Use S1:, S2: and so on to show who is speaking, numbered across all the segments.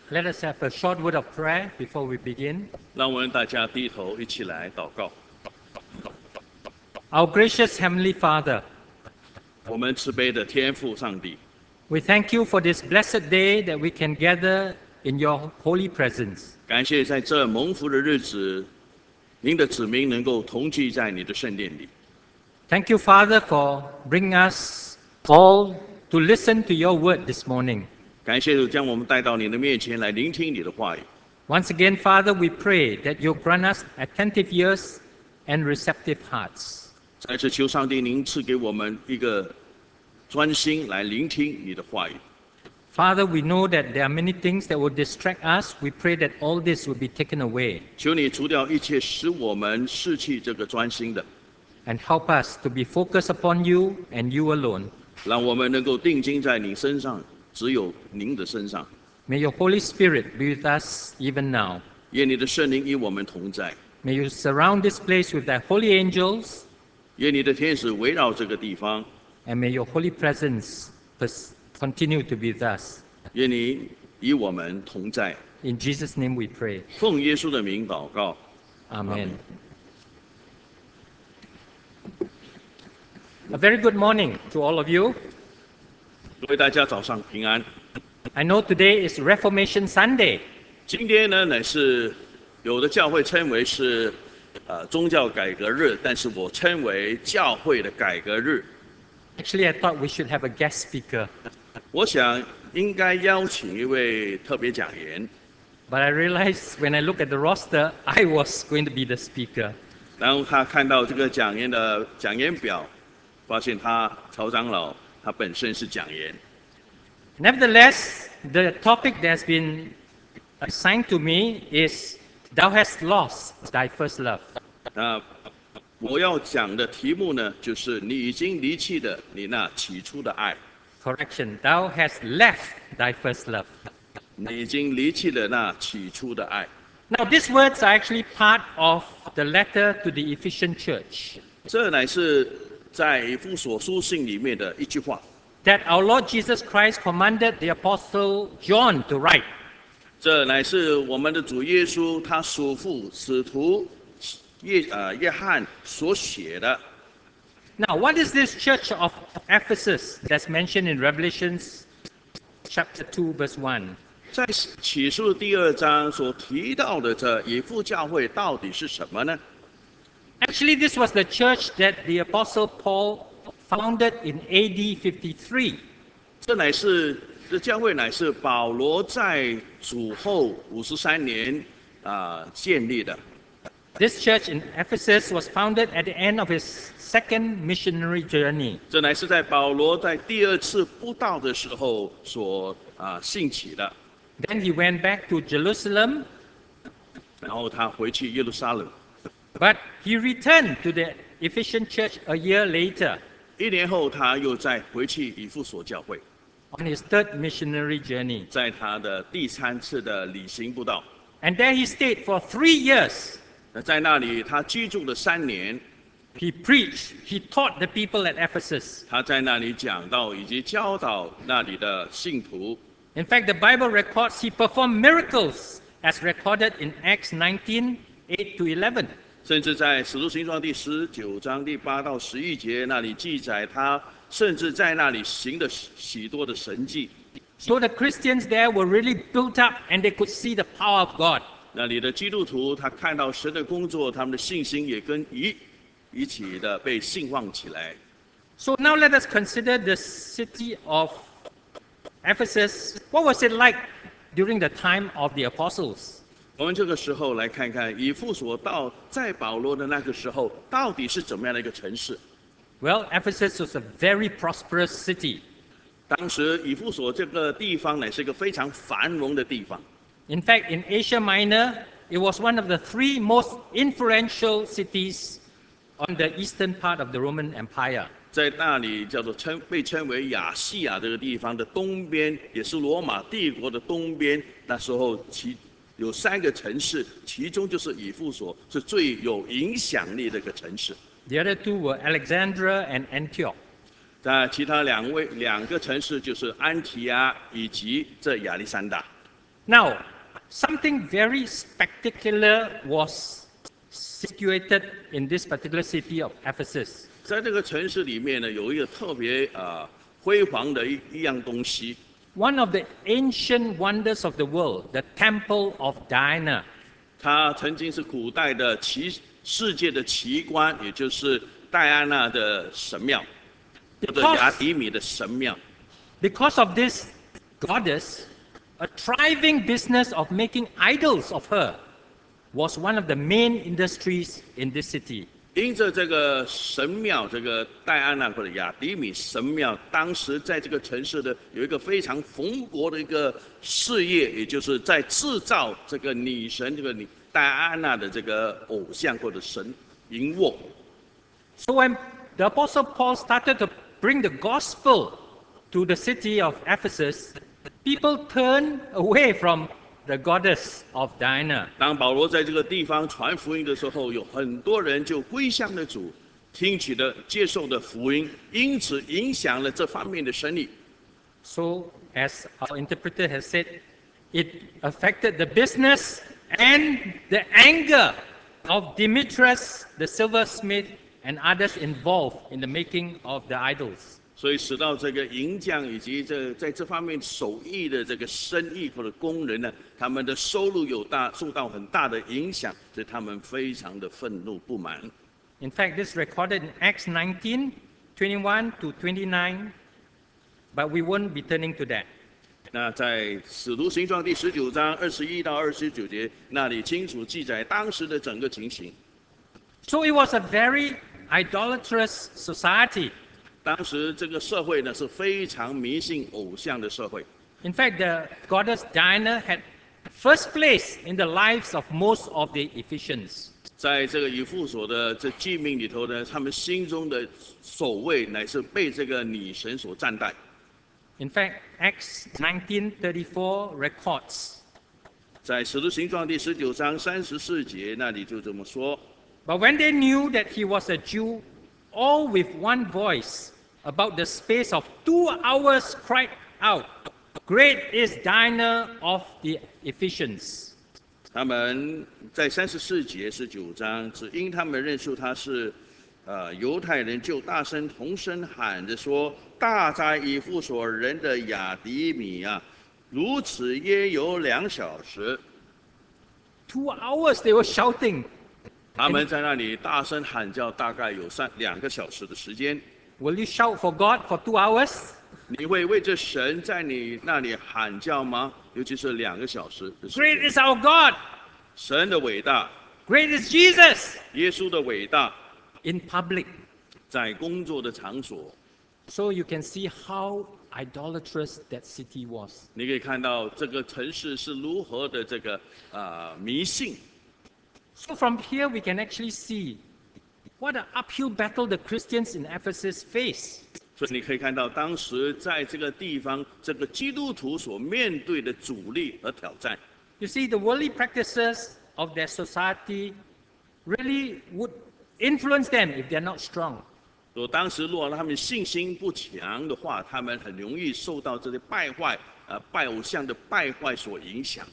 S1: Let us have a short word of prayer before we begin.
S2: 让我们大家低头一起来祷告。
S1: Our gracious Heavenly Father,
S2: 我们慈悲的天父上帝，
S1: we thank you for this blessed day that we can gather in your holy presence.
S2: 感谢在这蒙福的日子，您的子民能够同聚在你的圣殿里。
S1: Thank you, Father, for bringing us all to listen to your word this morning.
S2: 感谢主将我们带到你的面前来聆听你的话语。
S1: Once again, Father, we pray that you grant us attentive ears and receptive hearts.
S2: 再次求上帝您赐给我们一个专心来聆听你的话语。
S1: Father, we know that there are many things that will distract us. We pray that all this will be taken away
S2: 求你除掉一切使我们失去这个专心的，
S1: and help us to be focused upon you and you alone.
S2: 让我们能够定睛在你身上，只有您的身上。
S1: May your Holy Spirit be with us even now.
S2: 愿你的圣灵与我们同在，
S1: May you surround this place with thy holy angels,
S2: 愿你的天使围绕这个地方，
S1: and may your holy presence continue to be with us.
S2: 愿你与我们同在。
S1: In Jesus' name we pray.
S2: 奉耶稣的名祷告。
S1: Amen. A very good morning to all of you.
S2: 各位大家早上平安。
S1: I know today is Reformation Sunday.
S2: 今天呢，乃是有的教会称为是宗教改革日，但是我称为教会的改革日。
S1: Actually, I thought we should have a guest speaker,
S2: 我想应该邀请一位特别讲员，
S1: but I realized when I look at the roster, I was going to be the speaker.
S2: 然后他看到这个讲员的讲员表，发现曹长老他本身是讲员。
S1: Nevertheless, the topic that has been assigned to me is Thou hast lost thy first love.
S2: 那我要讲的题目呢，就是你已经离弃了你那起初的爱，
S1: Correction, thou hast left thy first love.
S2: 你已经离弃了那起初的爱。
S1: Now, these words are actually part of the letter to the Ephesian church
S2: 这乃是在以弗所书信里面的一句话，
S1: that our Lord Jesus Christ commanded the Apostle John to write.
S2: 这乃是我们的主耶稣他所父使徒约翰所写的。
S1: Now, what is this church of Ephesus that's mentioned in Revelation chapter 2, verse 1?
S2: 在启示录第2章所提到的这以弗教会到底是什么呢？
S1: Actually, this was the church that the Apostle Paul founded in AD 53.
S2: 这教会乃是保罗在主后53年建立的。
S1: This church in Ephesus was founded at the end of his second missionary journey.
S2: 这乃是在保罗在第2次布道的时候所兴起的。
S1: Then he went back to Jerusalem,
S2: 然后他回去耶路撒冷，
S1: but he returned to the Ephesian church a year later
S2: 1年后他又再回去以弗所教会，
S1: on his third missionary journey.
S2: 在他的第3次的旅行布道。
S1: And there he stayed for 3 years.
S2: 在那里他居住了3年，
S1: He preached, he taught the people at Ephesus.
S2: 他在那里讲道以及教导那里的信徒。
S1: In fact, the Bible records he performed miracles as recorded in Acts 19, 8 to 11.
S2: 甚至在使徒行传第19章第8到11节那里记载，他甚至在那里行了许多的神迹。
S1: So the Christians there were really built up and they could see the power of God.
S2: 那里的基督徒他看到神的工作，他们的信心也跟一起的被兴旺起来。
S1: So now let us consider the city of Ephesus. What was it like during the time of the apostles?
S2: 我们这个时候来看看以弗所在保罗的那个时候到底是怎么样的一个城市。
S1: Well, Ephesus was a very prosperous city.
S2: 当时以弗所这个地方乃是一个非常繁荣的地方。
S1: In fact, in Asia Minor, it was one of the 3 most influential cities on the eastern part of the Roman Empire.
S2: 在那里叫做被称为亚细亚这个地方的东边，也是罗马帝国的东边。那时候有3个城市，其中就是以弗所是最有影响力的一个城市。
S1: The other 2 were Alexandria and Antioch.
S2: 其他2个城市就是安提阿以及这亚历山大。
S1: Now, something very spectacular was situated in this particular city of Ephesus.
S2: 在这个城市里面呢，有一个特别辉煌的一样东西。
S1: One of the ancient wonders of the world, the Temple of Diana.
S2: 它曾经是古代的世界的奇观，也就是戴安娜的神庙，或者雅典米的神庙。
S1: Because of this goddess, a thriving business of making idols of her was one of the main industries in this city.
S2: 因着这个神庙，这个戴安娜或者雅典米神庙，当时在这个城市的有一个非常蓬勃的一个事业，也就是在制造这个女神这个戴安娜的这个偶像或者神银卧。
S1: So when the Apostle Paul started to bring the gospel to the city of Ephesus, people turned away from the goddess of Diana.
S2: 当保罗在这个地方传福音的时候，有很多人就归向了主，听取的、接受的福音，因此影响了这方面的生意。
S1: So, as our interpreter has said, it affected the business and the anger of Demetrius, the silversmith, and others involved in the making of the idols.
S2: 所以使到这个银匠以及在这方面手艺的这个生意或者工人呢，他们的收入受到很大的影响，所以他们非常的愤怒不满。
S1: In fact, this is recorded in Acts 19:21 to 29, but we won't be turning to that.
S2: 那在使徒行传第19章21到29节那里清楚记载当时的整个情形。
S1: So it was a very idolatrous society.
S2: 当时这个社会呢是非常迷信偶像的社会。
S1: In fact, the goddess Diana had first place in the lives of most of the Ephesians.
S2: 在这个以弗所的这记命里头呢，他们心中的首位乃是被这个女神所占带。
S1: In fact, Acts 19:34 records.
S2: 在使徒行传第19章34节那里就这么说。
S1: But when they knew that he was a Jew, all with one voice, about the space of 2 hours cried out, "Great is Diana of the Ephesians."
S2: 他们在34节19章，只因他们认出他是犹太人，就大声同声喊着说：“大哉以弗所人的雅迪米啊！如此约有2小时。”
S1: 2 hours they were shouting.
S2: 他们在那里大声喊叫，大概有2个小时的时间。
S1: Will you shout for God for 2 hours?
S2: 你会为这神在你那里喊叫吗？尤其是2个小时的时间。
S1: Great is our God.
S2: 神的伟大，
S1: Great is Jesus.
S2: 耶稣的伟大，
S1: In public.
S2: 在工作的场所，
S1: So you can see how idolatrous that city was.
S2: 你可以看到这个城市是如何的这个迷信。
S1: So from here we can actually see what an uphill battle the Christians in Ephesus faced.
S2: 所以你可以看到，当时在这个地方，这个基督徒所面对的阻力和挑战。
S1: You see, the worldly practices of their society really would influence them if they're not strong.
S2: 当时如果他们信心不强的话，他们很容易受到这些拜偶像的败坏所影响。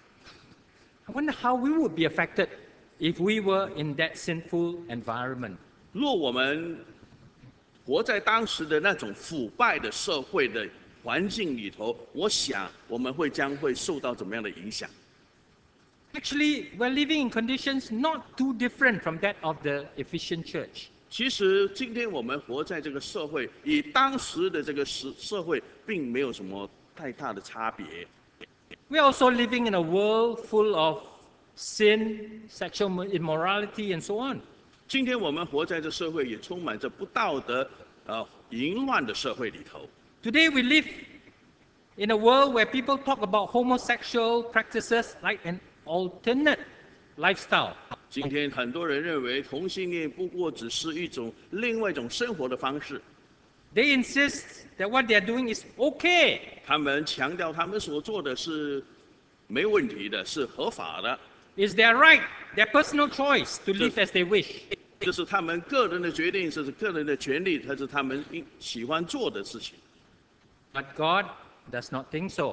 S1: I wonder how we would be affected if we were in that sinful environment.
S2: 若我们活在当时的那种腐败的社会的环境里头，我想我们将会受到怎么样的影响？
S1: Actually, we're living in conditions not too different from that of the Ephesian church.
S2: 其实今天我们活在这个社会，与当时的这个社会并没有什么太大的差别。
S1: We're also living in a world full of sin, sexual immorality, and so on.
S2: 今天我们活在这社会，也充满着不道德、淫乱的社会里头。
S1: Today we live in a world where people talk about homosexual practices like an alternate lifestyle.
S2: 今天很多人认为同性恋不过只是另外一种生活的方式。
S1: They insist that what they are doing is okay.
S2: 他们强调他们所做的是没问题的，是合法的。
S1: It's their right, their personal choice to live as they wish.
S2: 这是他们个人的决定，这是个人的权利，这是他们喜欢做的事情。
S1: But God does not think so.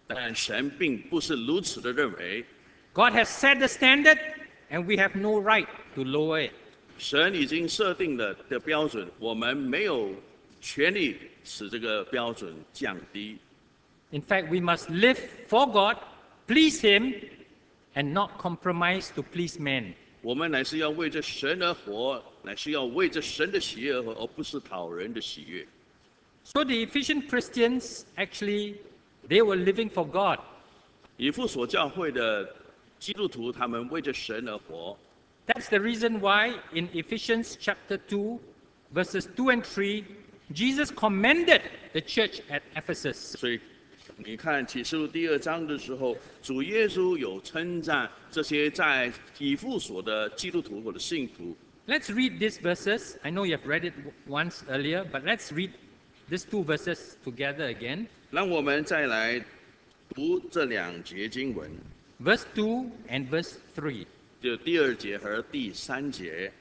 S2: 但神并不是如此的认为，
S1: God has set the standard, and we have no right to lower it.
S2: 神已经设定了的标准，我们没有权利使这个标准降低。
S1: In fact, we must live for God, please Him, and not compromise to please men.
S2: 我们乃是要为着神而活，乃是要为着神的喜悦而活，而不是讨人的喜悦。
S1: So the Ephesian Christians actually they were living for God.
S2: 以弗所教会的基督徒，他们为着神而活。
S1: That's the reason why in Ephesians chapter 2, verses 2 and 3, Jesus commended the church at Ephesus.
S2: 所以你看启示录第2章的时候，主耶稣有称赞这些在以弗所的基督徒或者信徒。
S1: Let's read these verses. I know you have read it once earlier, but let's read these two verses together again.
S2: 让我们再来读这2节经文，
S1: Verse 2 and verse 3.
S2: 就第2节和第3节。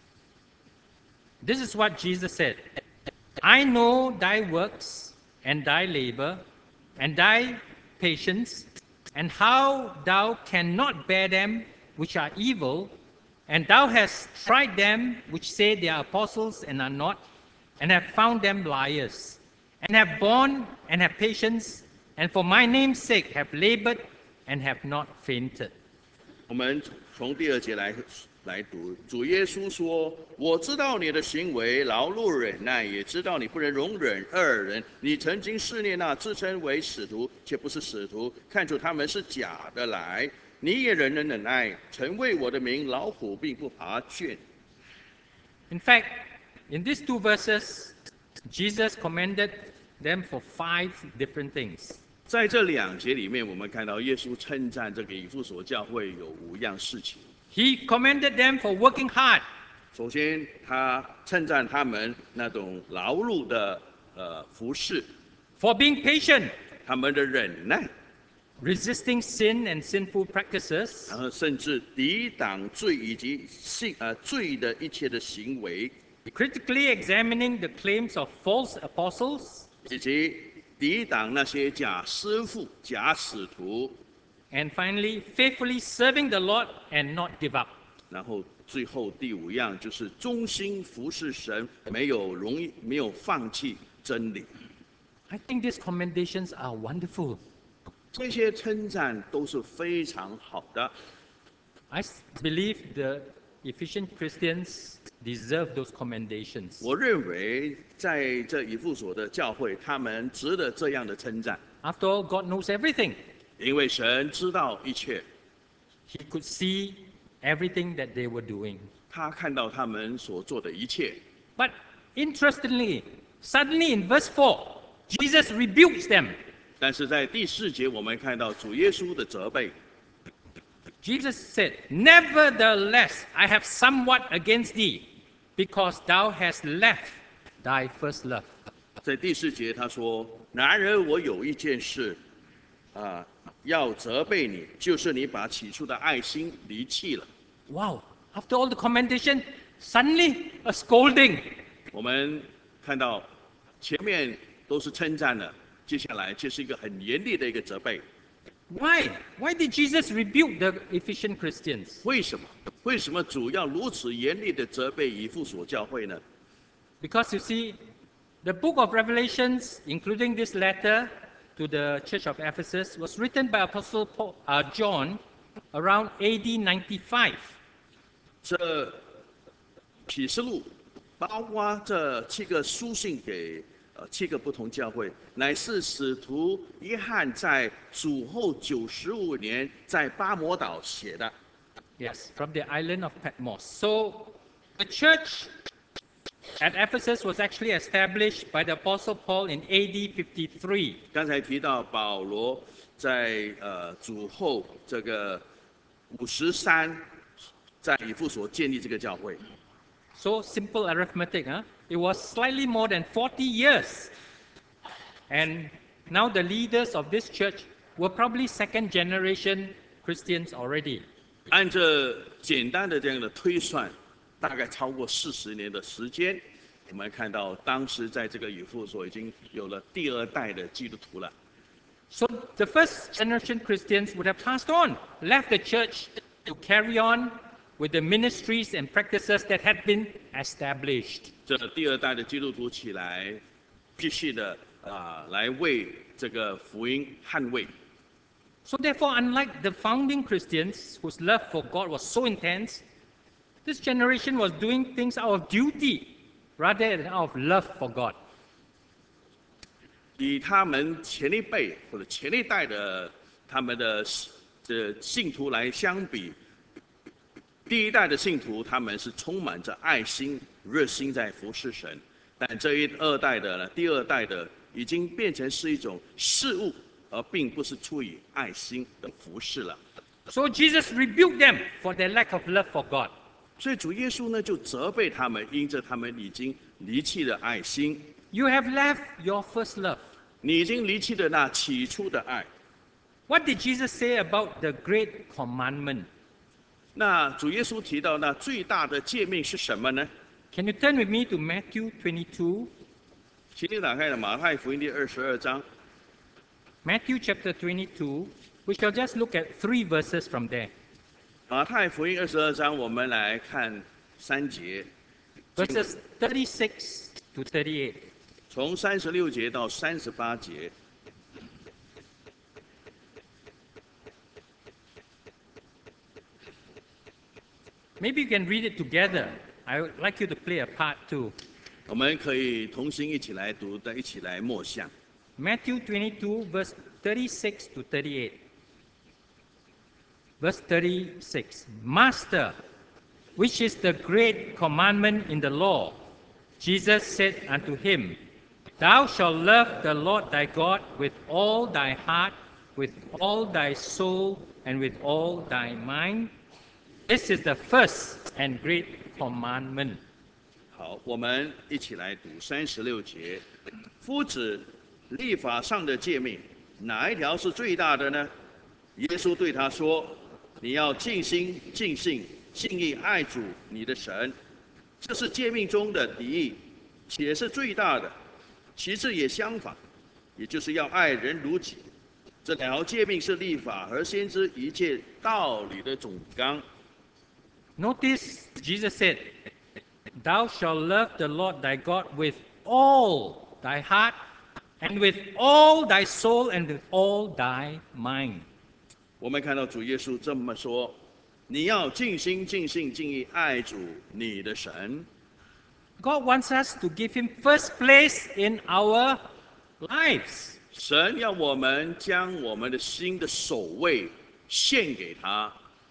S1: This is what Jesus said. I know thy works and thy labor and thy patience, and how thou cannot bear them which are evil, and thou hast tried them which say they are apostles and are not, and have found them liars, and have borne and have patience, and for my name's sake have labored and have not fainted.
S2: 我们从第2节来读，主耶稣说：“我知道你的行为，劳碌忍耐，也知道你不能容忍恶人。你曾经试炼那自称为使徒却不是使徒，看出他们是假的来。你也仍能忍耐，曾为我的名劳苦，并不乏倦。”
S1: In fact, in these two verses, Jesus commended them for 5 different things.
S2: 在这2节里面，我们看到耶稣称赞这个以弗所教会有5样事情。
S1: He commended them for working hard,
S2: 首先，他称赞他们那种劳碌的服侍，
S1: for being patient,
S2: 他们的忍耐，
S1: resisting sin and sinful practices,
S2: 然后甚至抵挡罪以及罪的一切的行为，
S1: critically examining the claims of false apostles,
S2: 以及抵挡那些假师傅、假使徒，
S1: and finally, faithfully serving the Lord and not give up.
S2: 然后最后第5样就是忠心服侍神，没有放弃真理。
S1: I think these commendations are wonderful.
S2: 这些称赞都是非常好的。
S1: I believe the Ephesian Christians deserve those commendations.
S2: 我认为在这以弗所的教会，他们值得这样的称赞，
S1: After all, God knows everything.
S2: 因为神知道一切，
S1: He could see everything that they were doing.
S2: 他看到他们所做的一切。
S1: But interestingly, suddenly in verse 4, Jesus rebukes them.
S2: 但是在第4节，我们看到主耶稣的责备。
S1: Jesus said, Nevertheless, I have somewhat against thee, because thou hast left thy first love.
S2: 在第4节他说：“然而我有一件事，要责备你，就是你把起初的爱心离弃了。”
S1: Wow, after all the commendation, suddenly a scolding.
S2: 我们看到前面都是称赞了，接下来就是一个很严厉的一个责备。
S1: Why? Why did Jesus rebuke the Ephesian Christians?
S2: 为什么？为什么主要如此严厉的责备以弗所教会呢？
S1: Because you see, the book of Revelations, including this letter to the church of Ephesus, was written by Apostle John around AD 95.
S2: 这启示录包括这7个书信给7个不同教会，乃是使徒约翰在主后95年在巴摩岛写的。
S1: Yes, from the island of Patmos. So the church at Ephesus was actually established by the Apostle Paul in AD 53.
S2: 刚才提到保罗在主后这个53，在以弗所建立这个教会。
S1: So simple arithmetic, huh? It was slightly more than 40 years. And now the leaders of this church were probably second generation Christians already.
S2: 按这简单的这样的推算，大概超过40年的时间，我们看到当时在这个以弗所已经有了第2代的基督徒了。
S1: So the first generation Christians would have passed on, left the church to carry on with the ministries and practices that had been established.
S2: 这第二代的基督徒起来，继续的来为这个福音捍卫。
S1: So therefore, unlike the founding Christians whose love for God was so intense, this generation was doing things out of duty rather than out of love for God.
S2: 以他们前一辈或者前一代的他们的信徒来相比，第一代的信徒他们是充满着爱心、热心在服侍神，但这第二代的已经变成是一种事物，而并不是出于爱心的服侍了。
S1: So Jesus rebuked them for their lack of love for God.
S2: 所以主耶稣呢就责备他们，因着他们已经离弃了爱心。
S1: You have left your first love.
S2: 你已经离弃了那起初的爱。
S1: What did Jesus say about the great commandment?
S2: 那主耶稣提到那最大的诫命是什么呢？
S1: Can you turn with me to Matthew 22?
S2: 请你打开了马太福音第22章。
S1: Matthew chapter 22. We shall just look at 3 verses from there.
S2: 马太福音22章，我们来看3节。
S1: Verses 36 to 38.
S2: 从36节到38节。
S1: Maybe you can read it together. I would like you to play a part too.
S2: 我们可以同心一起来读，一起来默想。
S1: Matthew 22, verse 36 to 38. Verse 36. Master, which is the great commandment in the law? Jesus said unto him, Thou shalt love the Lord thy God with all thy heart, with all thy soul, and with all thy mind. This is the first and great commandment.
S2: 好，我们一起来读36节。夫子，律法上的诫命，哪一条是最大的呢？耶稣对他说：“你要尽心、尽性、尽意爱主你的神，这是诫命中的第一，且是最大的。其次也相反，也就是要爱人如己。这两条诫命是律法和先知一切道理的总纲。”
S1: Notice Jesus said, Thou shalt love the Lord thy God with all thy heart, and with all thy soul, and with all thy mind.
S2: 我们看到主耶稣这么说：“你要尽心、尽性、尽意爱主你的神。”
S1: God wants us to give him first place in our lives.
S2: 神要我们将我们的心的首位献给他。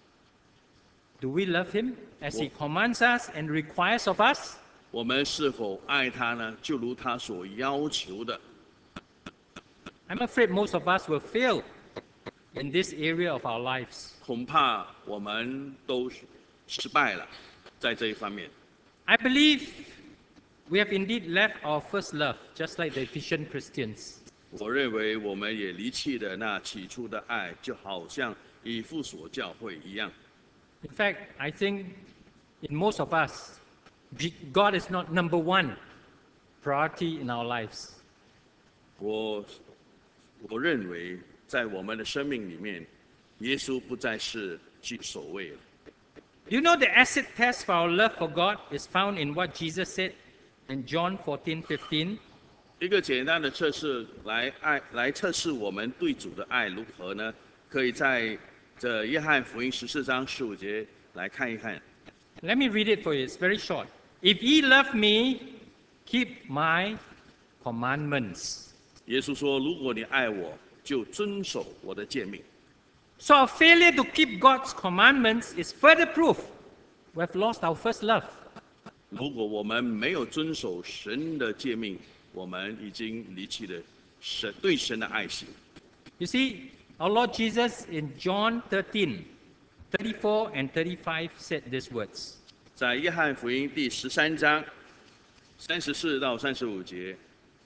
S1: Do we love him as he commands us and requires of us?
S2: 我们是否爱他呢？就如他所要求的。
S1: I'm afraid most of us will fail in this area of our lives.
S2: 恐怕我们都失败了，在这一方面。
S1: I believe we have indeed left our first love, just like the Ephesian Christians.
S2: 我认为我们也离弃了那起初的爱，就好像以弗所教会一样。
S1: In fact, I think in most of us, God is not number one priority in our lives.
S2: 我认为在我们的生命里面，耶稣不再是居首位了。
S1: You know the acid test for our love for God is found in what Jesus said in John 14:15.
S2: 一个简单的测试来测试我们对主的爱如何呢？可以在这约翰福音14章15节来看一看。
S1: Let me read it for you. It's very short. If ye love me, keep my commandments.
S2: 耶稣说：“如果你爱我，就遵守我的诫命。”
S1: So our failure to keep God's commandments is further proof we have lost our first love.
S2: 如果我们没有遵守神的诫命，我们已经离弃了对神的爱心。
S1: You see, our Lord Jesus in John 13:34 and 35 said these words.
S2: 在约翰福音第13章34到35节。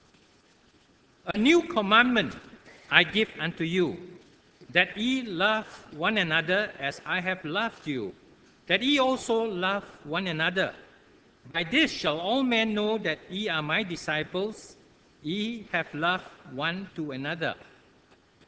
S1: A new commandment I give unto you, that ye love one another as I have loved you, that ye also love one another. By this shall all men know that ye are my disciples, ye have loved one to another.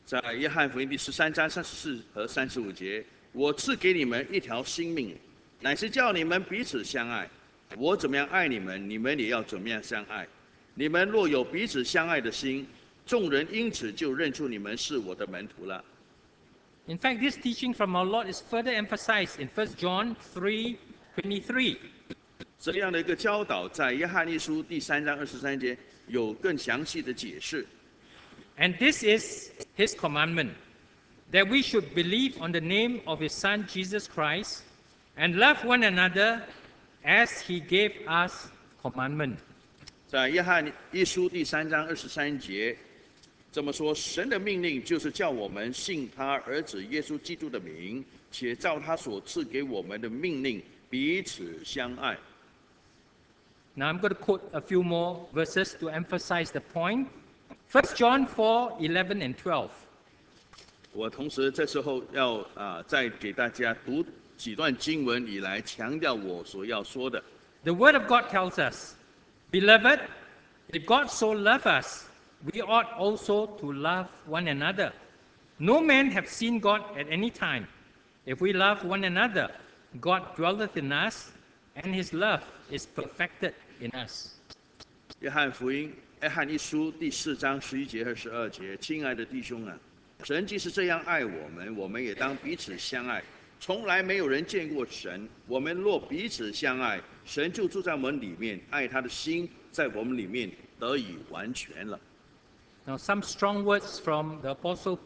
S2: 在约翰福音第13章34和35节，我赐给你们一条新命，乃是叫你们彼此相爱。我怎么样爱你们，你们也要怎么样相爱。你们若有彼此相爱的心，众人因此就认出你们是我的门徒了。
S1: In fact, this teaching from our Lord is further emphasized in 1 John 3:23.
S2: 这样的一个教导，在约翰一书第3章23节有更详细的解释。
S1: And this is his commandment, that we should believe on the name of his Son Jesus Christ and love one another as he gave us commandment.
S2: 在约翰一书第3章23节这么说：神的命令就是叫我们信他儿子耶稣基督的名，且照他所赐给我们的命令彼此相爱。
S1: Now I'm going to quote a few more verses to emphasize the point. 1 John 4:11 and 12.
S2: 我同时这时候要再给大家读几段经文，以来强调我所要说的。
S1: The Word of God tells us, Beloved, if God so loved us, we ought also to love one another. No man have seen God at any time. If we love one another, God dwelleth in us, and his love is perfected in us.
S2: 约翰福音约翰一书第4章11节和12节，亲爱的弟兄啊，神既是这样爱我们，我们也当彼此相爱。从来没有人见过神，我们若彼此相爱，神就住在我们里面，爱他的心在我们里面得以完全了。
S1: Now, some strong words from the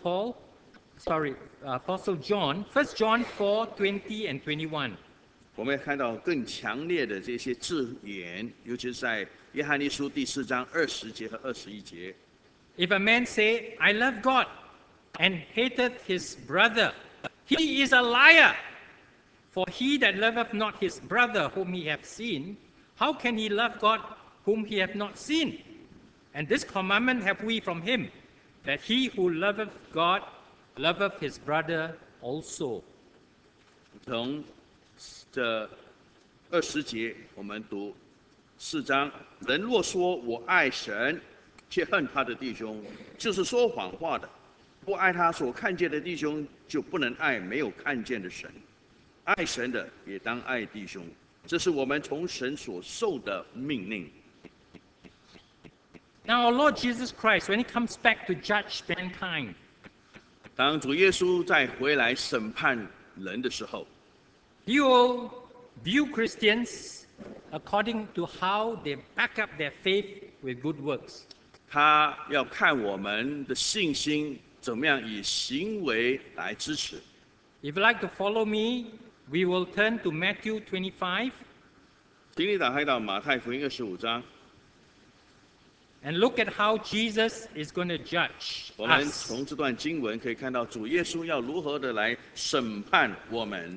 S1: Apostle John, 1 John 4:20 and 21.
S2: 我们看到更强烈的这些字眼，尤其是在约翰一书第4章20节和21节。
S1: If a man say, I love God, and hateth his brother, he is a liar. For he that loveth not his brother whom he hath seen, how can he love God whom he hath not seen? And this commandment have we from him, that he who loveth God loveth his brother also.
S2: 从这20节，我们读4章。人若说我爱神，却恨他的弟兄，就是说谎话的。不爱他所看见的弟兄，就不能爱没有看见的神。爱神的也当爱弟兄，这是我们从神所受的命令。
S1: Now, our Lord Jesus Christ, when he comes back to judge mankind,
S2: 当主耶稣再回来审判人的时候，
S1: he will view Christians according to how they back up their faith with good works.
S2: 他要看我们的信心怎么样以行为来支持。
S1: If you like to follow me, we will turn to Matthew 25
S2: 请你打开到马太福音25章，
S1: and look at how Jesus is going to judge
S2: 我们
S1: us.
S2: 从这段经文可以看到主耶稣要如何的来审判我们。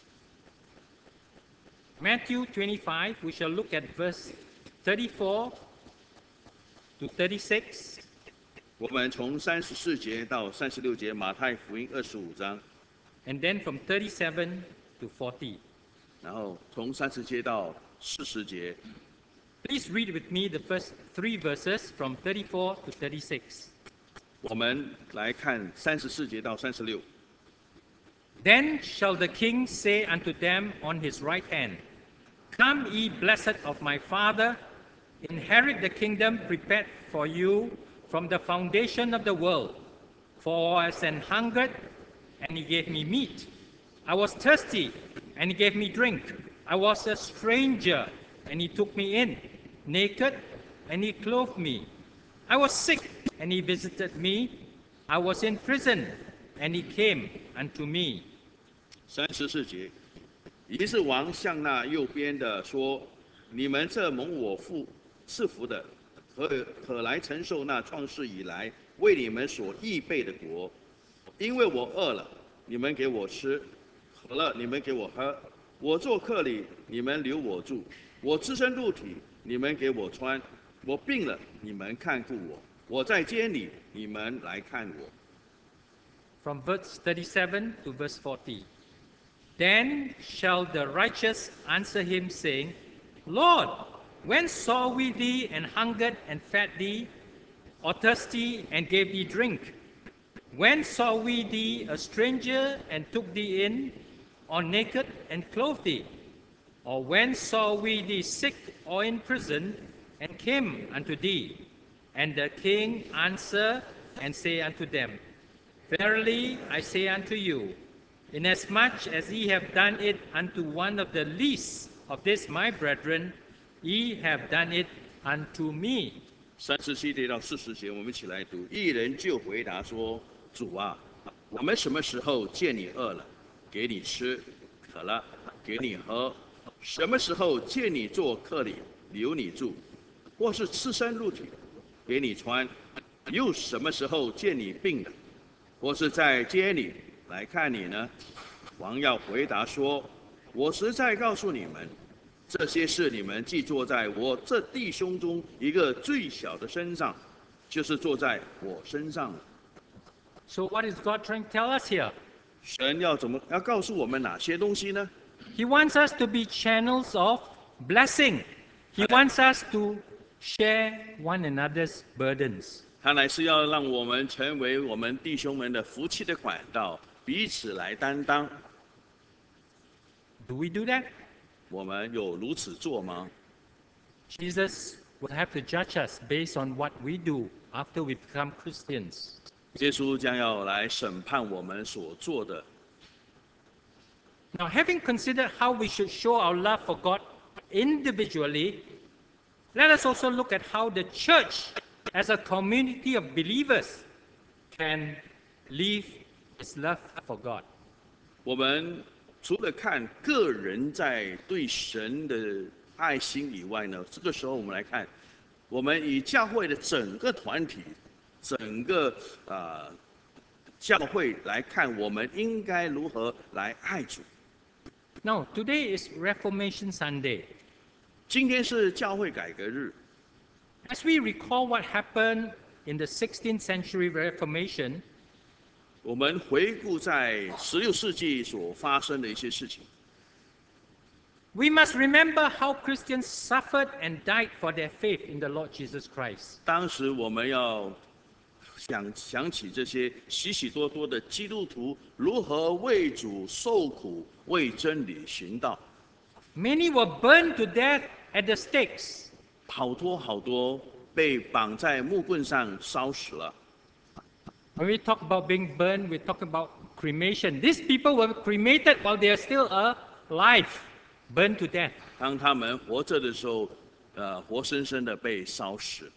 S1: Matthew 25, we shall look at verse 34 to 36,
S2: 我们从34节到36节，马太福音25章，
S1: and then from 37 to 40.
S2: 然后从30节到40节。
S1: Please read with me the first 3 verses from 34 to 36.
S2: 我们来看34节到36。
S1: Then shall the king say unto them on his right hand, Come ye blessed of my Father, inherit the kingdom prepared for you from the foundation of the world. For I was an hungered, and he gave me meat. I was thirsty, and he gave me drink. I was a stranger, and he took me in. Naked, and he clothed me. I was sick, and he visited me. I was in prison, and he came unto me.
S2: 34节，于是王向那右边的说：“你们这蒙我父赐福的，可来承受那创世以来为你们所预备的国。因为我饿了，你们给我吃；渴了，你们给我喝；我做客里，你们留我住；我只身露体，你们给我穿；我病了，你们看顾我；我在监里，你们来看我。”
S1: From verse 37 to verse 40. Then shall the righteous answer him, saying, Lord, when saw we thee and hungered and fed thee, or thirsty and gave thee drink? When saw we thee a stranger and took thee in, or naked and clothed thee? Or when saw we thee sick or in prison and came unto thee? And the king answer and say unto them, Verily I say unto you, inasmuch as ye have done it unto one of the least of this my brethren, ye have done it unto me.
S2: 37节到40节，我们一起来读。一人就回答说：“主啊，我们什么时候见你饿了，给你吃；渴了，给你喝？什么时候见你做客里，留你住，或是赤身露体，给你穿？又什么时候见你病了，或是在街里来看你呢？”王要回答说：“我实在告诉你们，这些事你们既坐在我这弟兄中一个最小的身上，就是坐在我身上了。”
S1: So what is God trying to tell us here?
S2: 神要告诉我们哪些东西呢？
S1: He wants us to be channels of blessing. He wants us to share one another's burdens.
S2: 他乃是要让我们成为我们弟兄们的福气的管道，彼此来担当。
S1: Do we do that?
S2: 我们有如此做吗？
S1: Jesus will have to judge us based on what we do after we become Christians.
S2: 耶稣将要来审判我们所做的。
S1: Now, having considered how we should show our love for God individually, let us also look at how the church, as a community of believers, can live its love for God.
S2: 我们除了看个人在对神的爱心以外呢，这个时候我们来看，我们以教会的整个团体、整个教会来看，我们应该如何来爱主。
S1: Now, today is Reformation Sunday.
S2: 今天是教会改革日，
S1: As we recall what happened in the 16th century Reformation,
S2: 我们回顾在16世纪所发生的一些事情。
S1: we must remember how Christians suffered and died for their faith in the Lord Jesus Christ.
S2: 当时我们要想起这些许许多多的基督徒如何为主受苦，为真理行道。
S1: Many were burned to death at the stakes.
S2: 好多被绑在木棍上烧死了。
S1: When we talk about being burned, we talk about cremation. These people were cremated while they are still alive, burned to death.
S2: 当他们活着的时候，活生生的被烧死。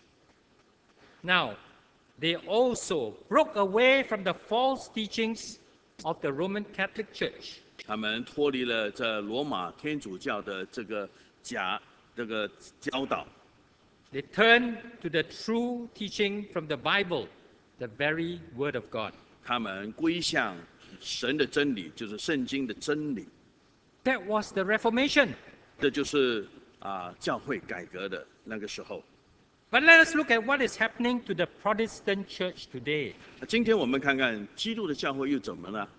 S1: Now, they also broke away from the false teachings of the Roman Catholic Church.
S2: 他们脱离了这罗马天主教的这个教导，
S1: They turned to the true teaching from the Bible, the very Word of God.
S2: 他们归向神的真理，就是圣经的真理。
S1: That was the Reformation.
S2: 这就是教会改革的那个时候。
S1: But let us look at what is happening to the Protestant church today.
S2: 那今天我们看看基督的教会又怎么了？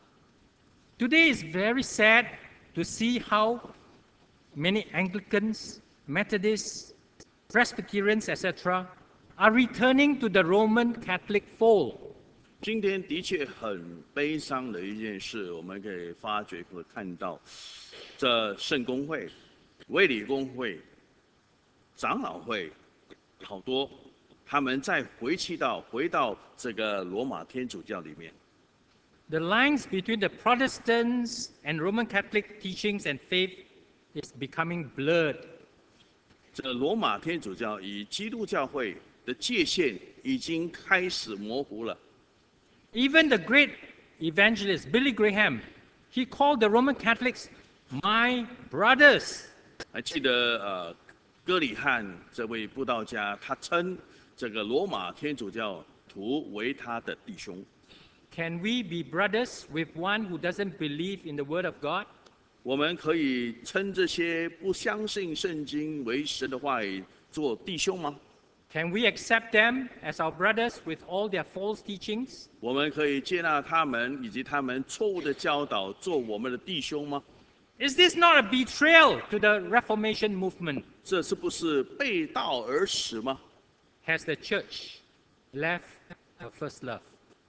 S1: Today is very sad to see how many Anglicans, Methodists, Presbyterians, etc., are returning to the Roman Catholic fold.
S2: 今天的确很悲伤的一件事，我们可以发觉和看到，这圣公会、卫理公会、长老会，好多他们再回到这个罗马天主教里面。
S1: The lines between the Protestants and Roman Catholic teachings and faith is becoming blurred.
S2: 这罗马天主教与基督教会的界限已经开始模糊了。
S1: Even the great evangelist Billy Graham, he called the Roman Catholics my brothers.
S2: 还记得哥里汉这位布道家，他称这个罗马天主教徒为他的弟兄。
S1: Can we be brothers with one who doesn't believe in the Word of God?
S2: 我们可以称这些不相信圣经为神的话语做弟兄吗？
S1: Can we accept them as our brothers with all their false teachings?
S2: 我们可以接纳他们以及他们错误的教导做我们的弟兄吗？
S1: Is this not a betrayal to the Reformation movement?
S2: 这是不是背道而驰吗？
S1: Has the church left her first love?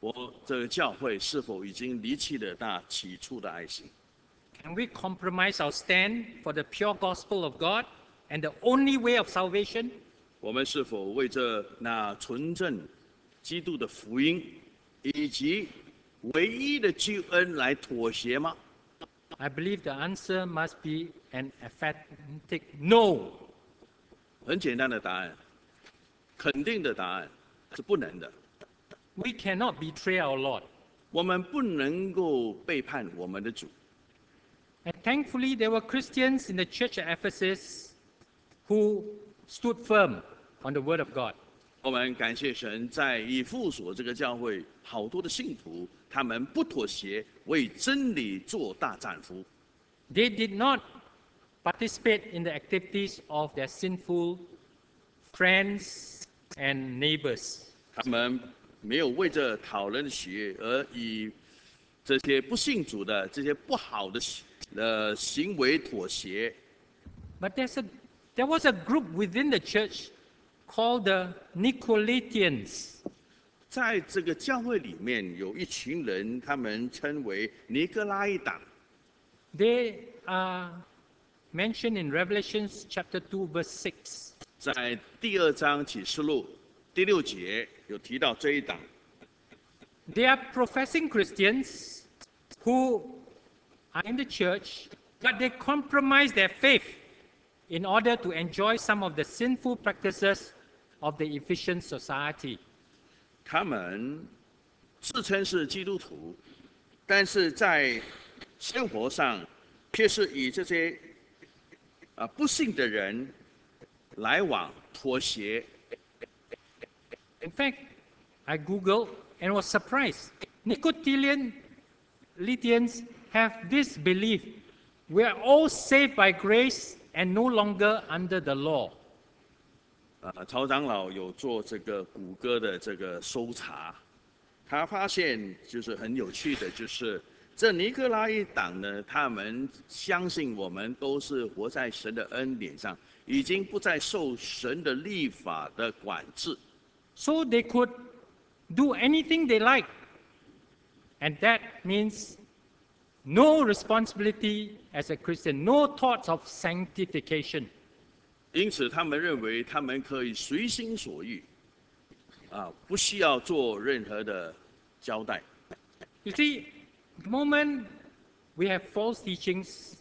S2: 我这个教会是否已经离弃了那起初的爱心？
S1: Can we compromise our stand for the pure gospel of God and the only way of salvation?
S2: 我们是否为着那纯正基督的福音以及唯一的救恩来妥协吗？
S1: I believe the answer must be an emphatic no.
S2: 很简单的答案，肯定的答案是不能的。
S1: We cannot betray our Lord.
S2: 我们不能够背叛我们的主。
S1: And thankfully, there were Christians in the church at Ephesus who stood firm on the word of God.
S2: 我们感谢神，在以弗所这个教会，好多的信徒，他们不妥协，为真理做大战俘。
S1: They did not participate in the activities of their sinful friends and neighbors.
S2: 他们没有为着讨人的喜悦而以这些不信主的这些不好的行为妥协。
S1: But there was a group within the church called the Nicolaitans.
S2: 在这个教会里面，有一群人，他们称为尼哥拉一党。
S1: They are mentioned in Revelation chapter 2, verse 6.
S2: 在第2章启示录第6节有提到这一党。
S1: They are professing Christians who are in the church, but they compromise their faith in order to enjoy some of the sinful practices of the Ephesian society.
S2: 他们自称是基督徒，但是在生活上却是以这些不信的人来往妥协。
S1: In fact, I Googled and was surprised. Nicolaitans have this belief: we are all saved by grace and no longer under the law.
S2: 曹长老有做这个谷歌的这个搜查，他发现就是很有趣的，就是这尼哥拉一党呢，他们相信我们都是活在神的恩典上，已经不再受神的律法的管制。
S1: So they could do anything they like. And that means no responsibility as a Christian, no thoughts of sanctification.
S2: 因此，他们认为他们可以随心所欲，不需要做任何的交代。
S1: You see, the moment we have false teachings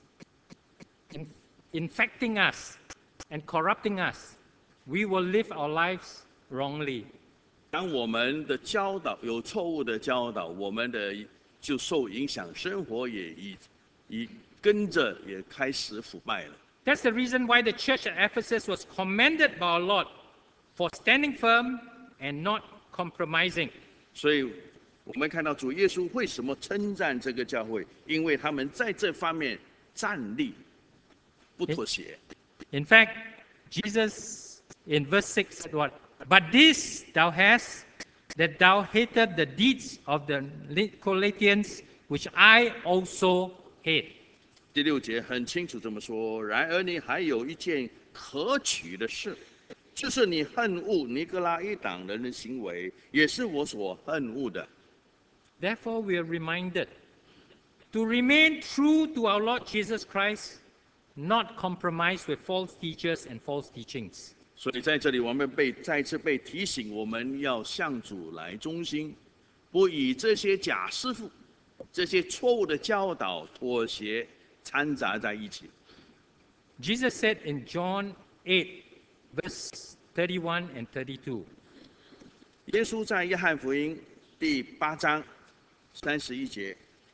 S1: infecting us and corrupting us, we will live our lives wrongly.
S2: 当我们的教导有错误的教导，我们的就受影响，生活也跟着也开始腐败了。
S1: That's the reason why the church at Ephesus was commended by our Lord for standing firm and not compromising.
S2: 所以，我们看到主耶稣为什么称赞这个教会？因为他们在这方面站立，不妥协。
S1: In fact, Jesus in verse 6 said what? But this thou hast, that thou hated the deeds of the Nicolaitans, which I also hate.
S2: 第6节很清楚这么说。然而你还有一件可取的事，就是你恨恶尼哥拉一党人的行为，也是我所恨恶的。
S1: Therefore, we are reminded to remain true to our Lord Jesus Christ, not compromise with false teachers and false teachings.
S2: 所以在这里，我们再次被提醒，我们要向主来忠心，不以这些假师傅、这些错误的教导妥协掺杂在一起。
S1: Jesus said in John 8, verse 31 and 32,
S2: 耶稣在约翰福音第8章31节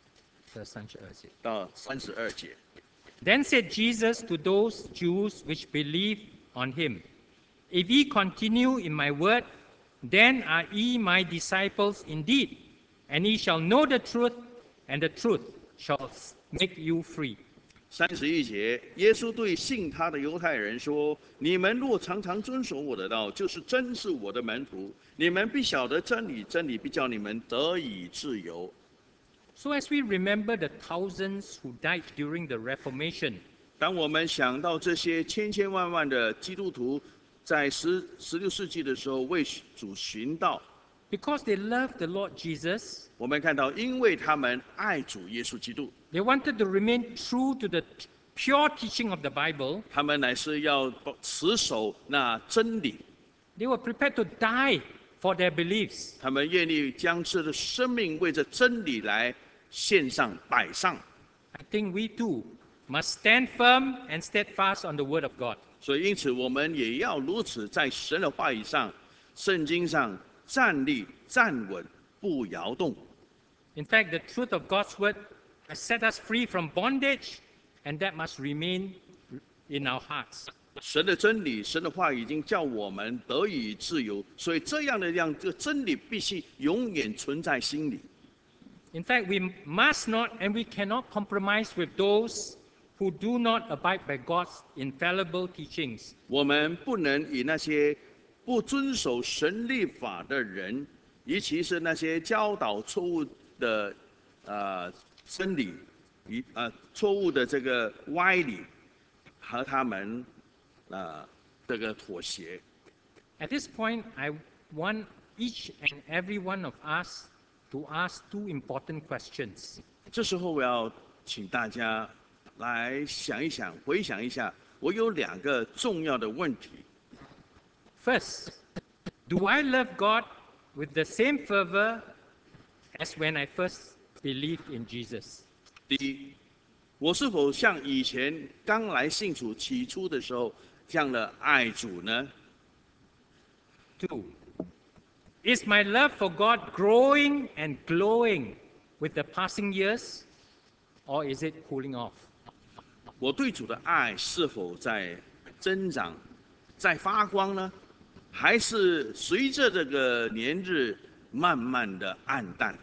S2: 到32节。
S1: Then said Jesus to those Jews which believed on him, If ye continue in my word, then are ye my disciples indeed, and ye shall know the truth, and the truth shall make you free.
S2: 31节，耶稣对信他的犹太人说：“你们若常常遵守我的道，就是真是我的门徒。你们必晓得真理，真理必叫你们得以自由。”
S1: So as we remember the thousands who died during the Reformation,
S2: 当我们想到这些千千万万的基督徒在16世纪的时候为主寻道，
S1: Because they loved the Lord Jesus,
S2: 我们看到，因为他们爱主耶稣基督，
S1: they wanted to remain true to the pure teaching of the Bible.
S2: 他们乃是要持守那真理，
S1: They were prepared to die for their beliefs.
S2: 他们愿意将自己的生命为着真理来献上摆上。
S1: I think we too must stand firm and steadfast on the Word of God.
S2: 所以，因此我们也要如此，在神的话语上、圣经上站立、站稳，不摇动。
S1: In fact, the truth of God's Word has set us free from bondage, and that must remain in our hearts.
S2: 神的真理、神的话语已经叫我们得以自由，所以这个真理必须永远存在心里。
S1: In fact, we must not and we cannot compromise with those who do not abide by God's infallible teachings.
S2: 我们不能以那些不遵守神律法的人，尤其是那些教导错误的真理，错误的这个歪理，和他们这个妥协。
S1: At this point, I want each and every one of us to ask two important questions.
S2: 这时候我要请大家来想一想，回想一下，我有2个重要的问题。
S1: First, do I love God with the same fervor as when I first believed in Jesus?
S2: 第一，我是否像以前刚来信主起初的时候这样的爱主呢？
S1: Two, is my love for God growing and glowing with the passing years, or is it cooling off?
S2: 我对主的爱是否在增长，在发光呢？还是随着这个年日慢慢的暗淡？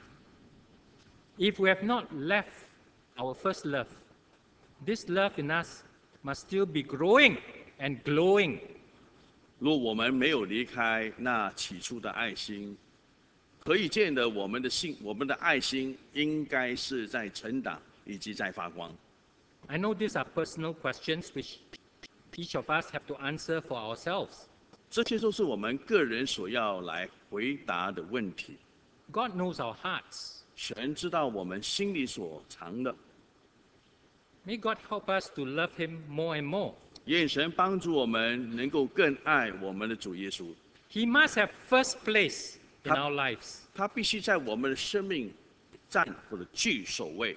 S1: If we have not left our first love, this love in us must still be growing and glowing.
S2: 若我们没有离开那起初的爱心，可以见得我们的爱心应该是在成长以及在发光。
S1: I know these are personal questions which each of us have to answer for ourselves.
S2: 这些都是我们个人所要来回答的问题。
S1: God knows our hearts.
S2: 神知道我们心里所藏的，
S1: May God help us to love Him more and more.
S2: 愿神帮助我们能够更爱我们的主耶稣。
S1: He must have first place in our lives.
S2: 他必须在我们的生命占或者居首位。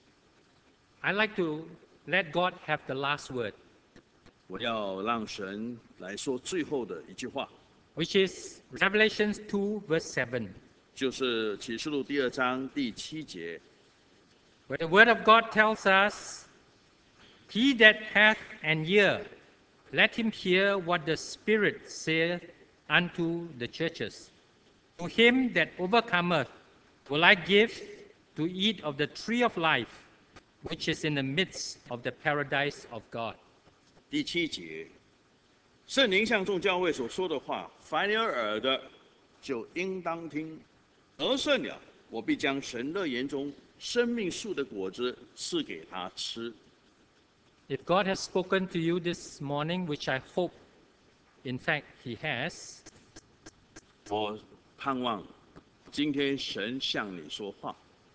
S1: I like to let God have the last word,
S2: 我要让神来说最后的一句话，
S1: which is Revelations 2, verse 7,
S2: 就是启示录第2章第7节，
S1: where the Word of God tells us, He that hath an ear, let him hear what the Spirit saith unto the churches. To him that overcometh will I give to eat of the tree of life, which is in the midst of the paradise of God.
S2: 第7节，圣灵向众教会所说的话，凡有耳的就应当听。得胜了，我必将神乐园中生命树的果子赐给他吃。
S1: If God has spoken to you this morning, which I hope, in fact, He has,
S2: 我盼望今天神向你说话，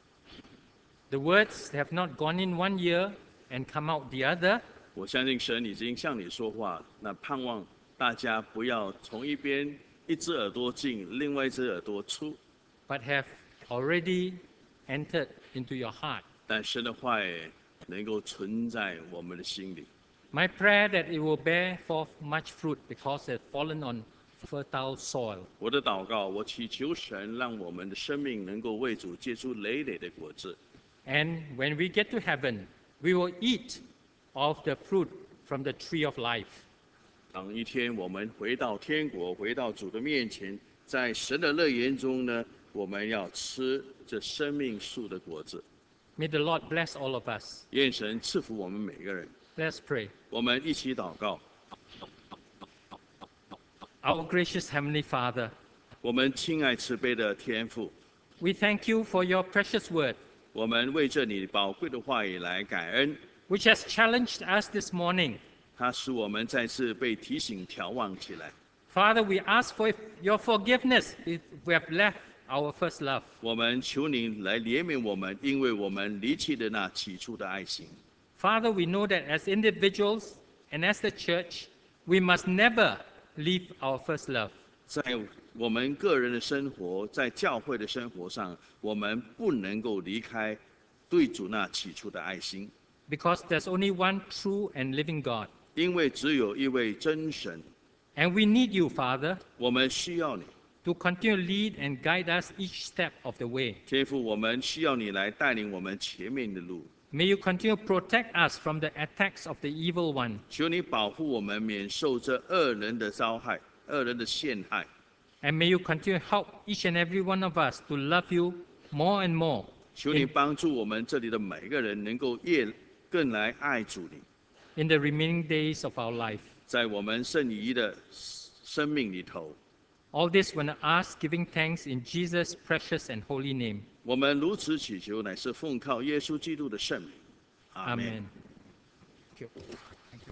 S1: the words have not gone in one ear and come out the other,
S2: 我相信神已经向你说话。那盼望大家不要从一边一只耳朵进，另外一只耳朵出。
S1: but have already entered into your heart.
S2: 但神的话语能够存在我们的心里。
S1: My prayer that it will bear forth much fruit because it has fallen on fertile soil.
S2: 我的祷告，我祈求神让我们的生命能够为主结出累累的果子。
S1: And when we get to heaven, we will eat of the fruit from the tree of life.
S2: 当一天我们回到天国，回到主的面前，在神的乐园中呢，我们要吃这生命树的果子。
S1: May the Lord bless all of us.
S2: 愿神赐福我们每个人。
S1: Let's pray.
S2: 我们一起祷告。
S1: Our gracious Heavenly Father,
S2: 我们亲爱慈悲的天父，
S1: we thank you for your precious word,
S2: 我们为这你宝贵的话语来感恩。
S1: which has challenged us this morning
S2: 它使我们再次被提醒、眺望起来。
S1: Father, we ask for your forgiveness if we have left our first love.
S2: 我们求您来怜悯我们，因为我们离弃了那起初的爱心。
S1: Father, we know that as individuals and as the church, we must never leave our first love.
S2: 在我们个人的生活，在教会的生活上，我们不能够离开对主那起初的爱心，
S1: Because there's only one true and living God.
S2: 因为只有一位真神，
S1: And we need you, Father,
S2: 我们需要你，
S1: to continue to lead and guide us each step of the way.
S2: 天父，我们需要你来带领我们前面的路。
S1: May you continue to protect us from the attacks of the evil one.
S2: 求你保护我们免受这恶人的遭害、恶人的陷害。
S1: And may you continue to help each and every one of us to love you more and more.
S2: 求你帮助我们这里的每一个人能够更来爱主你，
S1: in the remaining days of our life.
S2: 在我们剩余的生命里头，
S1: All this when I ask, giving thanks in Jesus' precious and holy name.
S2: 我们如此祈求，乃是奉靠耶稣基督的圣名。阿门。
S1: Amen. Thank you. Thank you.